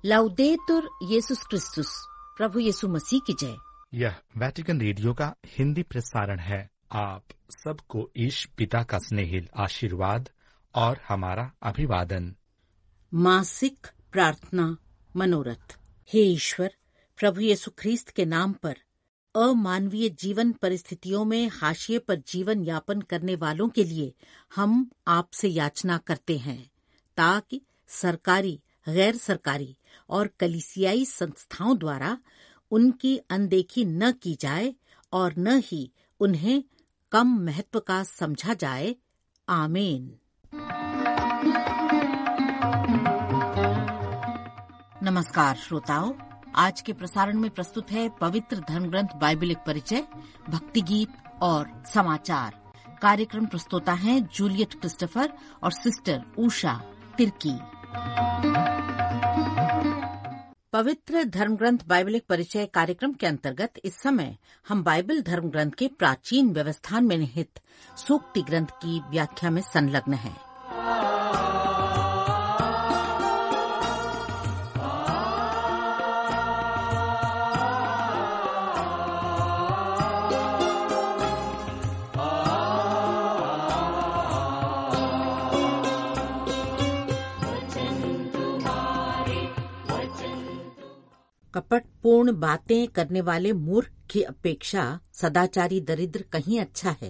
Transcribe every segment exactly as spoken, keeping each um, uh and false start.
लाउदेतुर issues क्रिस्तुस, प्रभु यीशु मसीह की जय। यह वेटिकन रेडियो का हिंदी प्रसारण है। आप सबको ईश पिता का स्नेहिल आशीर्वाद और हमारा अभिवादन। मासिक प्रार्थना मनोरथ। हे ईश्वर, प्रभु यीशु ख्रीस्त के नाम पर अमानवीय जीवन परिस्थितियों में हाशिए पर जीवन यापन करने वालों के लिए हम आपसे याचना करते हैं, ताकि सरकारी, गैर सरकारी और कलीसियाई संस्थाओं द्वारा उनकी अनदेखी न की जाए और न ही उन्हें कम महत्व का समझा जाए। आमीन। नमस्कार श्रोताओं, आज के प्रसारण में प्रस्तुत है पवित्र धर्मग्रंथ बाइबल एक परिचय, भक्ति गीत और समाचार। कार्यक्रम प्रस्तोता हैं जूलियट क्रिस्टोफर और सिस्टर उषा तिर्की। पवित्र धर्मग्रंथ बाइबल एक परिचय कार्यक्रम के अंतर्गत इस समय हम बाइबल धर्मग्रंथ के प्राचीन व्यवस्थान में निहित सूक्ति ग्रंथ की व्याख्या में संलग्न हैं। कपटपूर्ण बातें करने वाले मूर्ख की अपेक्षा सदाचारी दरिद्र कहीं अच्छा है।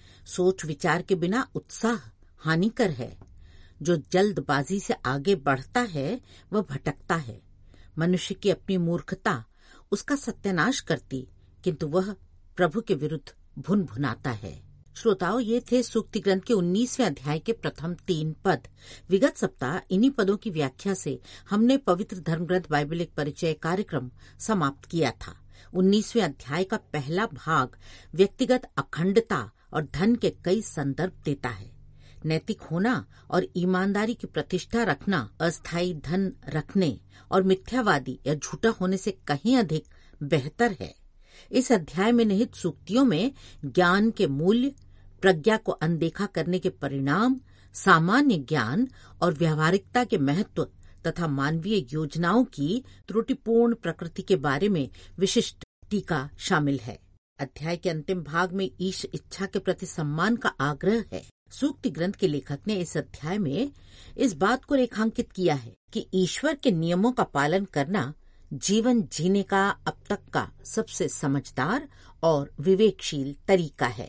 सोच विचार के बिना उत्साह हानिकर है। जो जल्दबाजी से आगे बढ़ता है वह भटकता है। मनुष्य की अपनी मूर्खता उसका सत्यानाश करती, किंतु वह प्रभु के विरुद्ध भुन भुनाता है। श्रोताओं, ये थे सूक्ति ग्रंथ के उन्नीसवें अध्याय के प्रथम तीन पद। विगत सप्ताह इन्हीं पदों की व्याख्या से हमने पवित्र धर्मग्रंथ बाइबल एक परिचय कार्यक्रम समाप्त किया था। उन्नीसवें अध्याय का पहला भाग व्यक्तिगत अखंडता और धन के कई संदर्भ देता है। नैतिक होना और ईमानदारी की प्रतिष्ठा रखना अस्थायी धन रखने और मिथ्यावादी या झूठा होने से कहीं अधिक बेहतर है। इस अध्याय में निहित सूक्तियों में ज्ञान के मूल्य, प्रज्ञा को अनदेखा करने के परिणाम, सामान्य ज्ञान और व्यावहारिकता के महत्व तथा मानवीय योजनाओं की त्रुटिपूर्ण प्रकृति के बारे में विशिष्ट टीका शामिल है। अध्याय के अंतिम भाग में ईश इच्छा के प्रति सम्मान का आग्रह है। सूक्ति ग्रंथ के लेखक ने इस अध्याय में इस बात को रेखांकित किया है कि ईश्वर के नियमों का पालन करना जीवन जीने का अब तक का सबसे समझदार और विवेकशील तरीका है।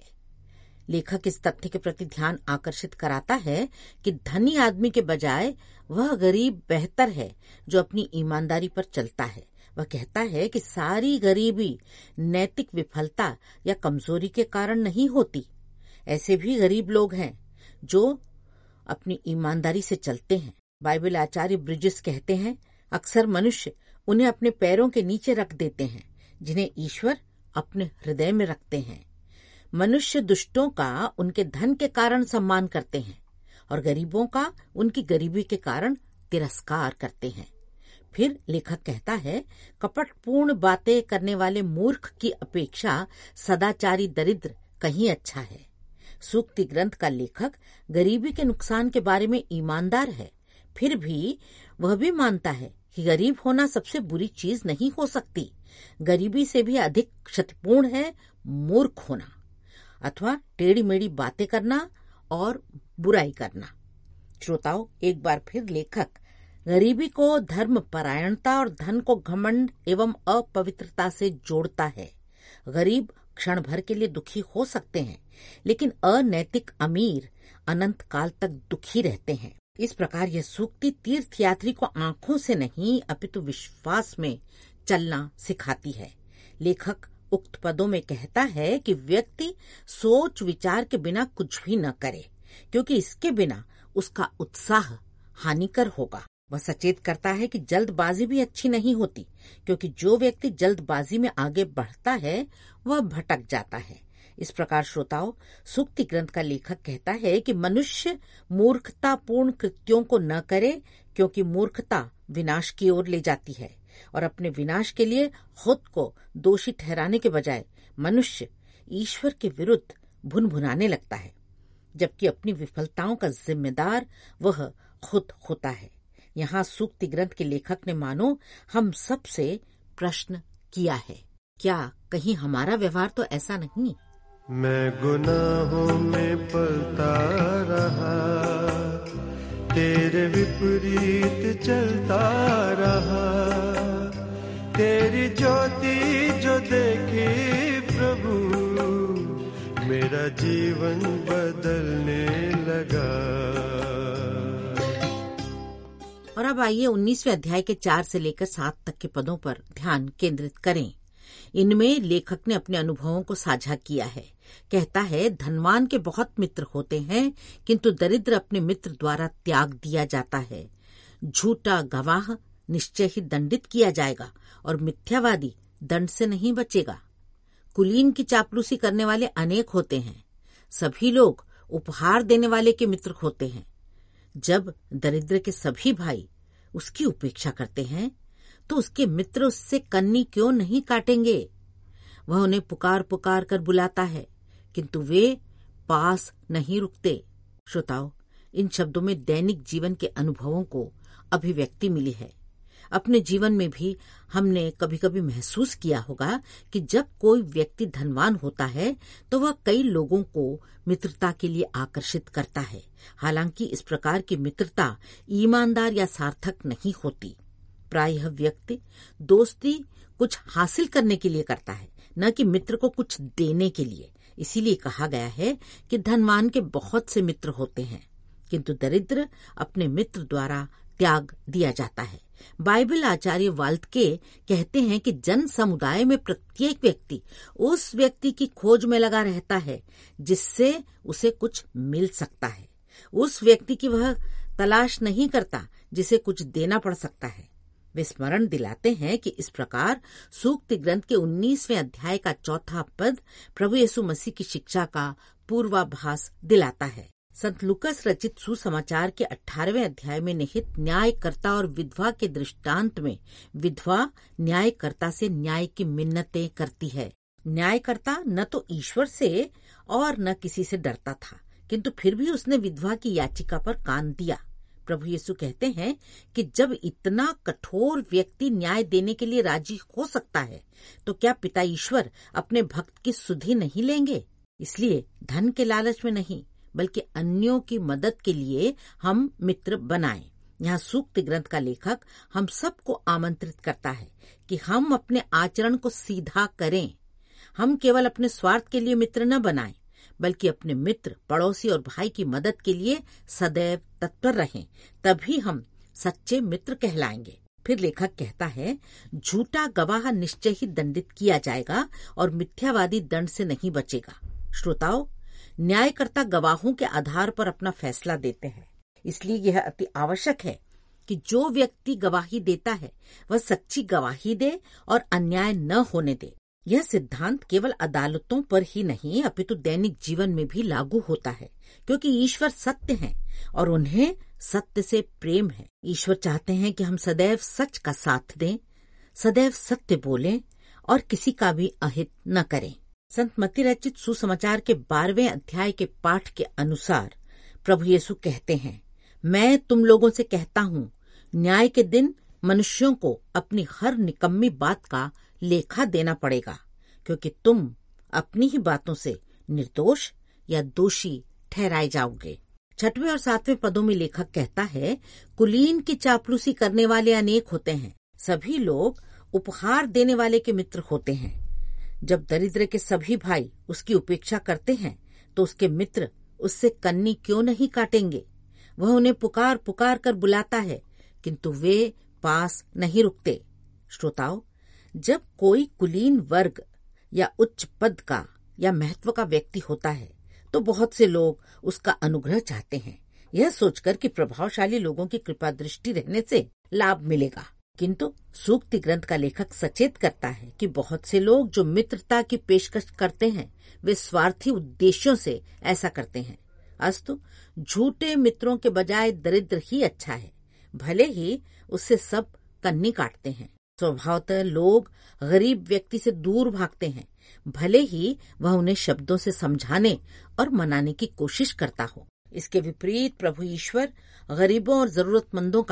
लेखक इस तथ्य के प्रति ध्यान आकर्षित कराता है कि धनी आदमी के बजाय वह गरीब बेहतर है जो अपनी ईमानदारी पर चलता है। वह कहता है कि सारी गरीबी नैतिक विफलता या कमजोरी के कारण नहीं होती। ऐसे भी गरीब लोग हैं जो अपनी ईमानदारी से चलते हैं। बाइबल आचार्य ब्रिजेस कहते हैं, अक्सर मनुष्य उन्हें अपने पैरों के नीचे रख देते हैं जिन्हें ईश्वर अपने हृदय में रखते हैं। मनुष्य दुष्टों का उनके धन के कारण सम्मान करते हैं और गरीबों का उनकी गरीबी के कारण तिरस्कार करते हैं। फिर लेखक कहता है, कपटपूर्ण बातें करने वाले मूर्ख की अपेक्षा सदाचारी दरिद्र कहीं अच्छा है। सूक्ति ग्रंथ का लेखक गरीबी के नुकसान के बारे में ईमानदार है, फिर भी वह भी मानता है कि गरीब होना सबसे बुरी चीज नहीं हो सकती। गरीबी से भी अधिक क्षतिपूर्ण है मूर्ख होना अथवा टेढ़ी मेढ़ी बातें करना और बुराई करना। श्रोताओं, एक बार फिर लेखक गरीबी को धर्म परायणता और धन को घमंड एवं अपवित्रता से जोड़ता है। गरीब क्षण भर के लिए दुखी हो सकते हैं, लेकिन अनैतिक अमीर अनंत काल तक दुखी रहते हैं। इस प्रकार यह सूक्ति तीर्थयात्री को आंखों से नहीं अपितु विश्वास में चलना सिखाती है। लेखक उक्त पदों में कहता है कि व्यक्ति सोच विचार के बिना कुछ भी न करे, क्योंकि इसके बिना उसका उत्साह हानिकर होगा। वह सचेत करता है कि जल्दबाजी भी अच्छी नहीं होती, क्योंकि जो व्यक्ति जल्दबाजी में आगे बढ़ता है वह भटक जाता है। इस प्रकार श्रोताओं, सूक्ति ग्रंथ का लेखक कहता है कि मनुष्य मूर्खतापूर्ण कृत्यों को न करे, क्योंकि मूर्खता विनाश की ओर ले जाती है और अपने विनाश के लिए खुद को दोषी ठहराने के बजाय मनुष्य ईश्वर के विरुद्ध भुनभुनाने लगता है, जबकि अपनी विफलताओं का जिम्मेदार वह खुद होता है। यहाँ सूक्ति ग्रंथ के लेखक ने मानो हम सब से प्रश्न किया है, क्या कहीं हमारा व्यवहार तो ऐसा नहीं? मैं गुनाहों में पलता रहा, तेरे विपरीत चलता रहा, तेरी ज्योति जो देखी प्रभु, मेरा जीवन बदलने लगा। और अब आइए उन्नीसवें अध्याय के चार से लेकर सात तक के पदों पर ध्यान केंद्रित करें। इनमें लेखक ने अपने अनुभवों को साझा किया है। कहता है, धनवान के बहुत मित्र होते हैं, किंतु दरिद्र अपने मित्र द्वारा त्याग दिया जाता है। झूठा गवाह निश्चय ही दंडित किया जाएगा और मिथ्यावादी दंड से नहीं बचेगा। कुलीन की चापलूसी करने वाले अनेक होते हैं। सभी लोग उपहार देने वाले के मित्र होते हैं। जब दरिद्र के सभी भाई उसकी उपेक्षा करते हैं, तो उसके मित्र उससे कन्नी क्यों नहीं काटेंगे? वह उन्हें पुकार पुकार कर बुलाता है, किंतु वे पास नहीं रुकते। श्रोताओ, इन शब्दों में दैनिक जीवन के अनुभवों को अभिव्यक्ति मिली है। अपने जीवन में भी हमने कभी कभी महसूस किया होगा कि जब कोई व्यक्ति धनवान होता है तो वह कई लोगों को मित्रता के लिए आकर्षित करता है। हालांकि इस प्रकार की मित्रता ईमानदार या सार्थक नहीं होती। प्रायः व्यक्ति दोस्ती कुछ हासिल करने के लिए करता है, न कि मित्र को कुछ देने के लिए। इसीलिए कहा गया है कि धनवान के बहुत से मित्र होते हैं, किंतु दरिद्र अपने मित्र द्वारा त्याग दिया जाता है। बाइबल आचार्य वाल्टके कहते हैं कि जन समुदाय में प्रत्येक व्यक्ति उस व्यक्ति की खोज में लगा रहता है जिससे उसे कुछ मिल सकता है। उस व्यक्ति की वह तलाश नहीं करता जिसे कुछ देना पड़ सकता है। वे स्मरण दिलाते हैं कि इस प्रकार सूक्ति ग्रंथ के उन्नीसवें अध्याय का चौथा पद प्रभु यीशु मसीह की शिक्षा का पूर्वाभास दिलाता है। संत लूकस रचित सुसमाचार के अठारहवें अध्याय में निहित न्यायकर्ता और विधवा के दृष्टांत में विधवा न्यायकर्ता से न्याय की मिन्नतें करती है। न्यायकर्ता न तो ईश्वर से और न किसी से डरता था, किंतु फिर भी उसने विधवा की याचिका पर कान दिया। प्रभु यीशु कहते हैं कि जब इतना कठोर व्यक्ति न्याय देने के लिए राजी हो सकता है, तो क्या पिता ईश्वर अपने भक्त की सुधि नहीं लेंगे? इसलिए धन के लालच में नहीं, बल्कि अन्यों की मदद के लिए हम मित्र बनाएं। यहाँ सूक्ति ग्रंथ का लेखक हम सबको आमंत्रित करता है कि हम अपने आचरण को सीधा करें। हम केवल अपने स्वार्थ के लिए मित्र न बनाएं, बल्कि अपने मित्र, पड़ोसी और भाई की मदद के लिए सदैव तत्पर रहें। तभी हम सच्चे मित्र कहलाएंगे। फिर लेखक कहता है, झूठा गवाह निश्चय ही दंडित किया जाएगा और मिथ्यावादी दंड से नहीं बचेगा। श्रोताओ, न्यायकर्ता गवाहों के आधार पर अपना फैसला देते हैं। इसलिए यह अति आवश्यक है कि जो व्यक्ति गवाही देता है वह सच्ची गवाही दे और अन्याय न होने दे। यह सिद्धांत केवल अदालतों पर ही नहीं, अपितु दैनिक जीवन में भी लागू होता है, क्योंकि ईश्वर सत्य हैं और उन्हें सत्य से प्रेम है। ईश्वर चाहते हैं कि हम सदैव सच का साथ दें, सदैव सत्य बोलें और किसी का भी अहित न करें। संत मत्ती रचित सुसमाचार के बारहवें अध्याय के पाठ के अनुसार प्रभु यीशु कहते हैं, मैं तुम लोगों से कहता हूँ, न्याय के दिन मनुष्यों को अपनी हर निकम्मी बात का लेखा देना पड़ेगा, क्योंकि तुम अपनी ही बातों से निर्दोष या दोषी ठहराए जाओगे। छठवें और सातवें पदों में लेखक कहता है, कुलीन की चापलूसी करने वाले अनेक होते हैं। सभी लोग उपहार देने वाले के मित्र होते हैं। जब दरिद्र के सभी भाई उसकी उपेक्षा करते हैं, तो उसके मित्र उससे कन्नी क्यों नहीं काटेंगे? वह उन्हें पुकार पुकार कर बुलाता है, किंतु वे पास नहीं रुकते। श्रोताओ, जब कोई कुलीन वर्ग या उच्च पद का या महत्व का व्यक्ति होता है, तो बहुत से लोग उसका अनुग्रह चाहते हैं, यह सोचकर कि प्रभावशाली लोगों की कृपा दृष्टि रहने से लाभ मिलेगा। किंतु सूक्ति ग्रंथ का लेखक सचेत करता है कि बहुत से लोग जो मित्रता की पेशकश करते हैं, वे स्वार्थी उद्देश्यों से ऐसा करते हैं। अस्तु झूठे मित्रों के बजाय दरिद्र ही अच्छा है, भले ही उससे सब कन्नी काटते हैं। स्वभावतः लोग गरीब व्यक्ति से दूर भागते हैं, भले ही वह उन्हें शब्दों से समझाने और मनाने की कोशिश करता हो। इसके विपरीत प्रभु ईश्वर गरीबों और जरूरतमंदों का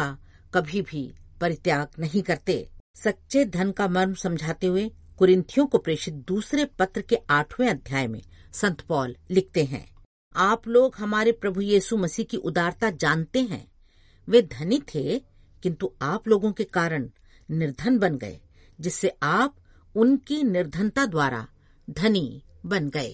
कभी भी परित्याग नहीं करते। सच्चे धन का मर्म समझाते हुए कुरिन्थियों को प्रेषित दूसरे पत्र के आठवें अध्याय में संत पौल लिखते हैं, आप लोग हमारे प्रभु यीशु मसीह की उदारता जानते हैं। वे धनी थे, किंतु आप लोगों के कारण निर्धन बन गए, जिससे आप उनकी निर्धनता द्वारा धनी बन गए।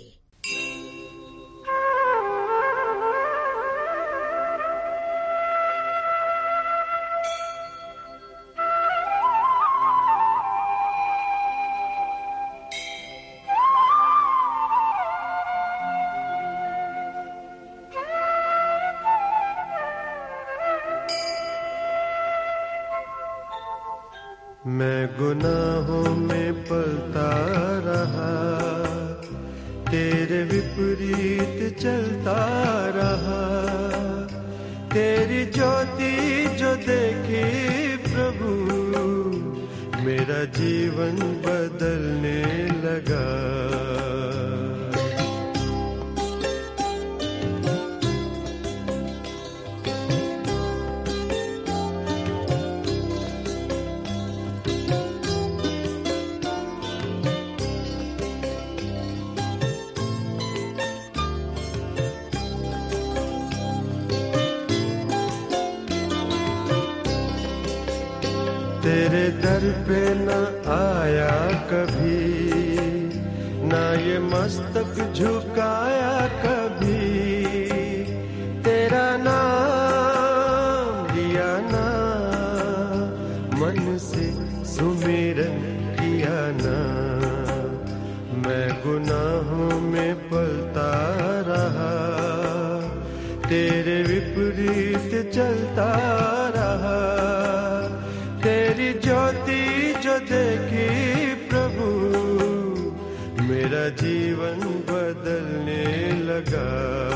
मैं गुनाहों में पलता रहा, तेरे विपरीत चलता रहा। तेरी ज्योति जो देखी प्रभु, मेरा जीवन बदलने लगा। तेरे दर पे न आया कभी, ना ये मस्तक झुकाया कभी। तेरा नाम लिया ना, मन से सुमिरन किया ना। मैं गुनाहों में पलता रहा, तेरे विपरीत चलता रहा। तेरी ज्योति जो देखी प्रभु, मेरा जीवन बदलने लगा।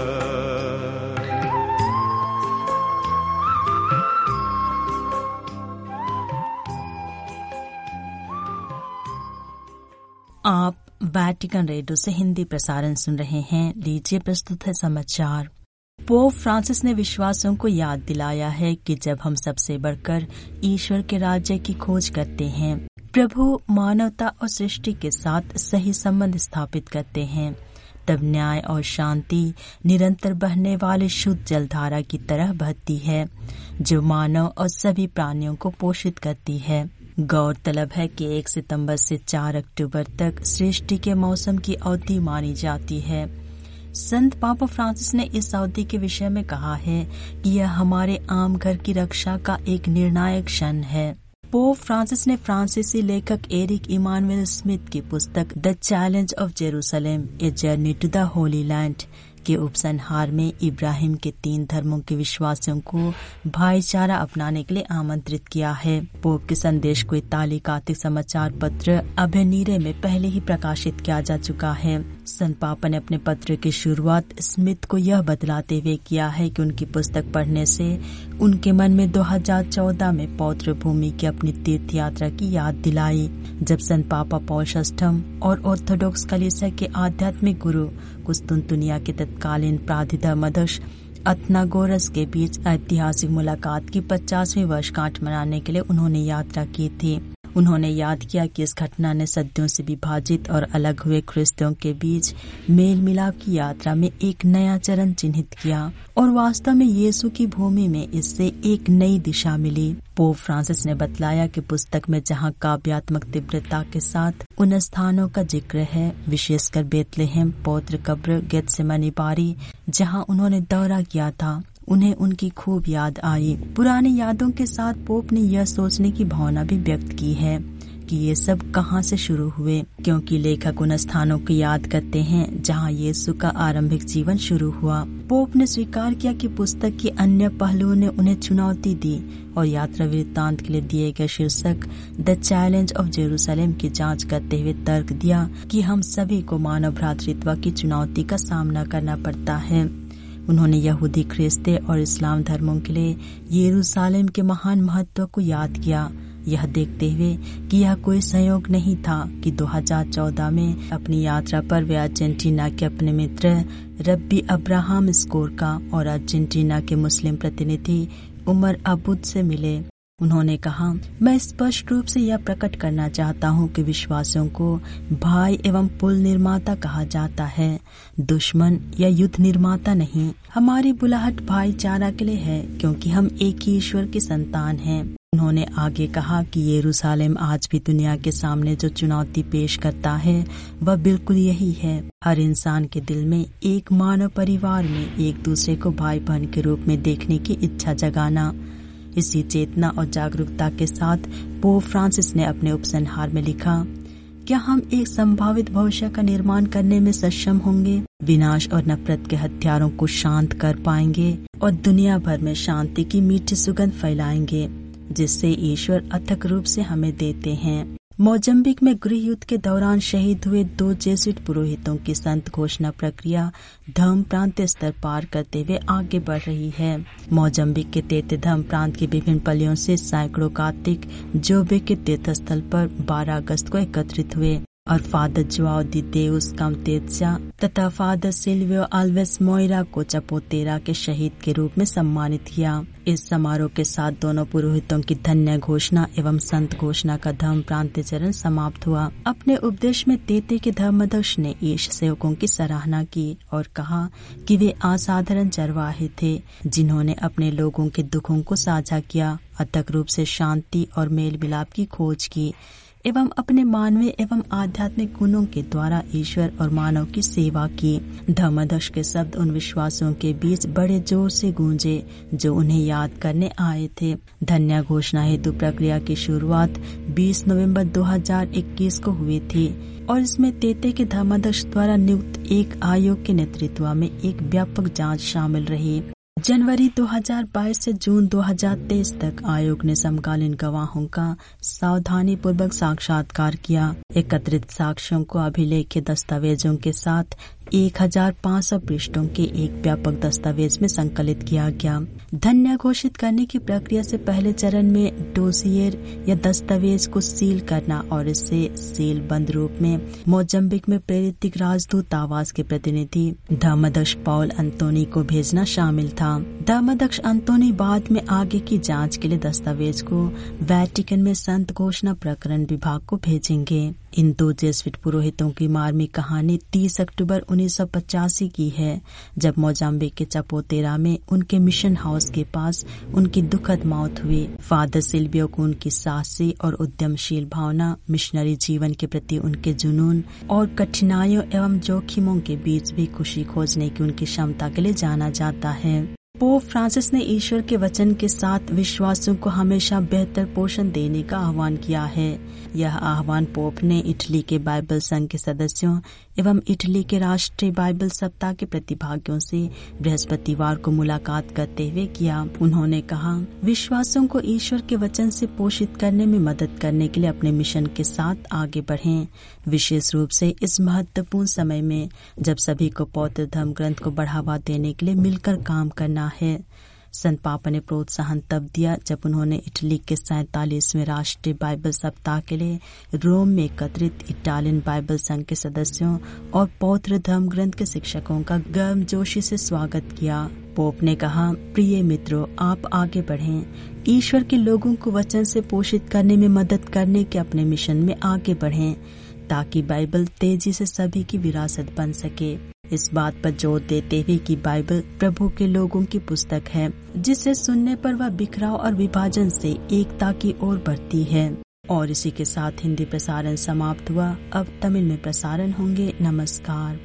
आप वैटिकन रेडियो से हिंदी प्रसारण सुन रहे हैं। लीजिए प्रस्तुत है समाचार। पोप फ्रांसिस ने विश्वासियों को याद दिलाया है कि जब हम सबसे बढ़कर ईश्वर के राज्य की खोज करते हैं, प्रभु मानवता और सृष्टि के साथ सही संबंध स्थापित करते हैं, तब न्याय और शांति निरंतर बहने वाले शुद्ध जलधारा की तरह बहती है, जो मानव और सभी प्राणियों को पोषित करती है। गौरतलब है कि एक सितंबर से चार अक्टूबर तक सृष्टि के मौसम की अवधि मानी जाती है। संत पापा फ्रांसिस ने इस अवधि के विषय में कहा है कि यह हमारे आम घर की रक्षा का एक निर्णायक क्षण है। पोप फ्रांसिस ने फ्रांसीसी लेखक एरिक इमानुएल स्मिथ की पुस्तक the challenge of Jerusalem a journey to the holy land के उपसंहार में इब्राहिम के तीन धर्मों के विश्वासियों को भाईचारा अपनाने के लिए आमंत्रित किया है। पोप के संदेश को इताली कातिक समाचार पत्र अभेनीरे में पहले ही प्रकाशित किया जा चुका है। संत पापा ने अपने पत्र की शुरुआत स्मिथ को यह बतलाते हुए किया है कि उनकी पुस्तक पढ़ने से उनके मन में दो हज़ार चौदह में पौत्र भूमि की अपनी तीर्थ यात्रा की याद दिलाई, जब संत पापा पौल षष्ठम और ऑर्थोडॉक्स कलीसिया के आध्यात्मिक गुरु कुस्तुनतुनिया के तत्कालीन प्राधिधर्म अध्यक्ष अथनागोरस के बीच ऐतिहासिक मुलाकात की पचासवीं वर्षगांठ मनाने के लिए उन्होंने यात्रा की थी। उन्होंने याद किया कि इस घटना ने सदियों से विभाजित और अलग हुए ख्रिस्तियों के बीच मेल मिलाप की यात्रा में एक नया चरण चिन्हित किया और वास्तव में यीशु की भूमि में इससे एक नई दिशा मिली। पोप फ्रांसिस ने बतलाया कि पुस्तक में जहां काव्यात्मक तीव्रता के साथ उन स्थानों का जिक्र है, विशेषकर बेतलेहम, पौत्र कब्र, गेत्सेमनी बारी, जहां उन्होंने दौरा किया था, उन्हें उनकी खूब याद आई। पुरानी यादों के साथ पोप ने यह सोचने की भावना भी व्यक्त की है कि ये सब कहां से शुरू हुए, क्योंकि लेखक उन स्थानों की याद करते हैं जहां यीशु का आरंभिक जीवन शुरू हुआ। पोप ने स्वीकार किया कि पुस्तक के अन्य पहलुओं ने उन्हें चुनौती दी और यात्रा वृत्तांत के लिए दिए गए शीर्षक द चैलेंज ऑफ जेरूसलम की जांच करते हुए तर्क दिया कि हम सभी को मानव भ्रातृत्व की चुनौती का सामना करना पड़ता है। उन्होंने यहूदी, ख्रिस्ती और इस्लाम धर्मों के लिए यरूशलेम के महान महत्व को याद किया, यह देखते हुए कि यह कोई संयोग नहीं था कि दो हज़ार चौदह में अपनी यात्रा पर वे अर्जेंटीना के अपने मित्र रब्बी अब्राहम स्कोरका और अर्जेंटीना के मुस्लिम प्रतिनिधि उमर अबूद से मिले। उन्होंने कहा, मैं स्पष्ट रूप से यह प्रकट करना चाहता हूँ कि विश्वासियों को भाई एवं पुल निर्माता कहा जाता है, दुश्मन या युद्ध निर्माता नहीं। हमारी बुलाहट भाईचारा के लिए है, क्योंकि हम एक ही ईश्वर की संतान हैं। उन्होंने आगे कहा कि यरूशलेम आज भी दुनिया के सामने जो चुनौती पेश करता है वह बिल्कुल यही है, हर इंसान के दिल में एक मानव परिवार में एक दूसरे को भाई बहन के रूप में देखने की इच्छा जगाना। इसी चेतना और जागरूकता के साथ पोप फ्रांसिस ने अपने उपसंहार में लिखा, क्या हम एक संभावित भविष्य का निर्माण करने में सक्षम होंगे, विनाश और नफरत के हथियारों को शांत कर पाएंगे और दुनिया भर में शांति की मीठी सुगंध फैलाएंगे जिससे ईश्वर अथक रूप से हमें देते हैं। मोजम्बिक में गृह युद्ध के दौरान शहीद हुए दो जेसुइट पुरोहितों की संत घोषणा प्रक्रिया धर्म प्रांत स्तर पार करते हुए आगे बढ़ रही है। मोजम्बिक के तेते धर्म प्रांत की विभिन्न पलियों से सैकड़ों कार्तिक जोबे के तीर्थ स्थल पर बारह अगस्त को एकत्रित हुए और फादर जुआओ दी देउस कामतेत्सा तथा फादर सिल्वियो अल्वेस मोइरा को चपोतेरा के शहीद के रूप में सम्मानित किया। इस समारोह के साथ दोनों पुरोहितों की धन्य घोषणा एवं संत घोषणा का धर्म प्रांतीय चरण समाप्त हुआ। अपने उपदेश में तेते के धर्माध्यक्ष ने ईश सेवकों की सराहना की और कहा कि वे असाधारण चरवाहे थे जिन्होंने अपने लोगों के दुखों को साझा किया, अथक रूप से शांति और मेल मिलाप की खोज की एवं अपने मानवीय एवं आध्यात्मिक गुणों के द्वारा ईश्वर और मानव की सेवा की। धर्माध्यक्ष के शब्द उन विश्वासियों के बीच बड़े जोर से गूंजे जो उन्हें याद करने आए थे। धन्य घोषणा हेतु प्रक्रिया की शुरुआत बीस नवंबर दो हज़ार इक्कीस को हुई थी और इसमें तेते के धर्माध्यक्ष द्वारा नियुक्त एक आयोग के नेतृत्व में एक व्यापक जांच शामिल रही। जनवरी दो हज़ार बाईस से जून दो हज़ार तेईस तक आयोग ने समकालीन गवाहों का सावधानी पूर्वक साक्षात्कार किया। एकत्रित साक्ष्यों को अभिलेख्य दस्तावेजों के साथ एक हज़ार पाँच सौ पृष्ठों के एक व्यापक दस्तावेज में संकलित किया गया। धन्य घोषित करने की प्रक्रिया से पहले चरण में डोसियर या दस्तावेज को सील करना और इसे सील बंद रूप में मोजम्बिक में प्रेरित राजदूत आवास के प्रतिनिधि धर्माध्यक्ष पॉल अंतोनी को भेजना शामिल था। धर्माध्यक्ष अंतोनी बाद में आगे की जांच के लिए दस्तावेज को वेटिकन में संत घोषणा प्रकरण विभाग को भेजेंगे। इन दो जेसुइट पुरोहितों की मार्मिक कहानी तीस अक्टूबर उन्नीस सौ पचासी की है, जब मोजाम्बिक के चपोतेरा में उनके मिशन हाउस के पास उनकी दुखद मौत हुई। फादर सिल्वियो को उनकी साहसी और उद्यमशील भावना, मिशनरी जीवन के प्रति उनके जुनून और कठिनाइयों एवं जोखिमों के बीच भी खुशी खोजने की उनकी क्षमता के लिए जाना जाता है। पोप फ्रांसिस ने ईश्वर के वचन के साथ विश्वासियों को हमेशा बेहतर पोषण देने का आह्वान किया है। यह आह्वान पोप ने इटली के बाइबल संघ के सदस्यों एवं इटली के राष्ट्रीय बाइबल सप्ताह के प्रतिभागियों से बृहस्पतिवार को मुलाकात करते हुए किया। उन्होंने कहा, विश्वासियों को ईश्वर के वचन से पोषित करने में मदद करने के लिए अपने मिशन के साथ आगे बढ़ें, विशेष रूप से इस महत्वपूर्ण समय में जब सभी को पवित्र धर्म ग्रंथ को बढ़ावा देने के लिए मिलकर काम करना है। संत पापा ने प्रोत्साहन तब दिया जब उन्होंने इटली के सैतालीसवें राष्ट्रीय बाइबल सप्ताह के लिए रोम में एकत्रित इटालियन बाइबल संघ के सदस्यों और पवित्र धर्म ग्रंथ के शिक्षकों का गर्मजोशी से स्वागत किया। पोप ने कहा, प्रिय मित्रों, आप आगे बढ़ें, ईश्वर के लोगों को वचन से पोषित करने में मदद करने के अपने मिशन में आगे बढ़ें ताकि बाइबल तेजी से सभी की विरासत बन सके। इस बात पर जोर देते हुए कि बाइबल प्रभु के लोगों की पुस्तक है जिसे सुनने पर वह बिखराव और विभाजन से एकता की ओर बढ़ती है। और इसी के साथ हिंदी प्रसारण समाप्त हुआ। अब तमिल में प्रसारण होंगे। नमस्कार।